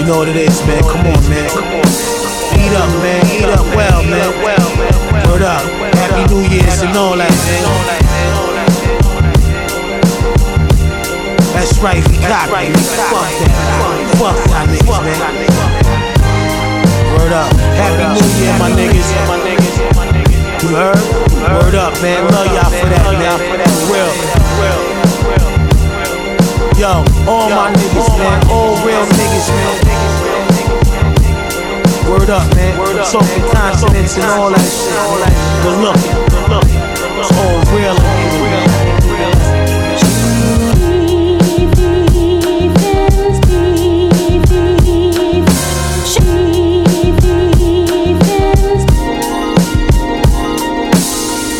You know what it is, man. Come on, man. Eat up, man. Eat up well, man. Word up. Happy New Year's and all that, man. That's right, we got it. Fuck that. Fuck y'all niggas, man. Word up. Happy New Year, my niggas. You heard? Word up, man. Love y'all for that, man. For real. Yo, all my niggas, man. All real niggas, man. Word up, man. Talking continents and all that shit. Good looking.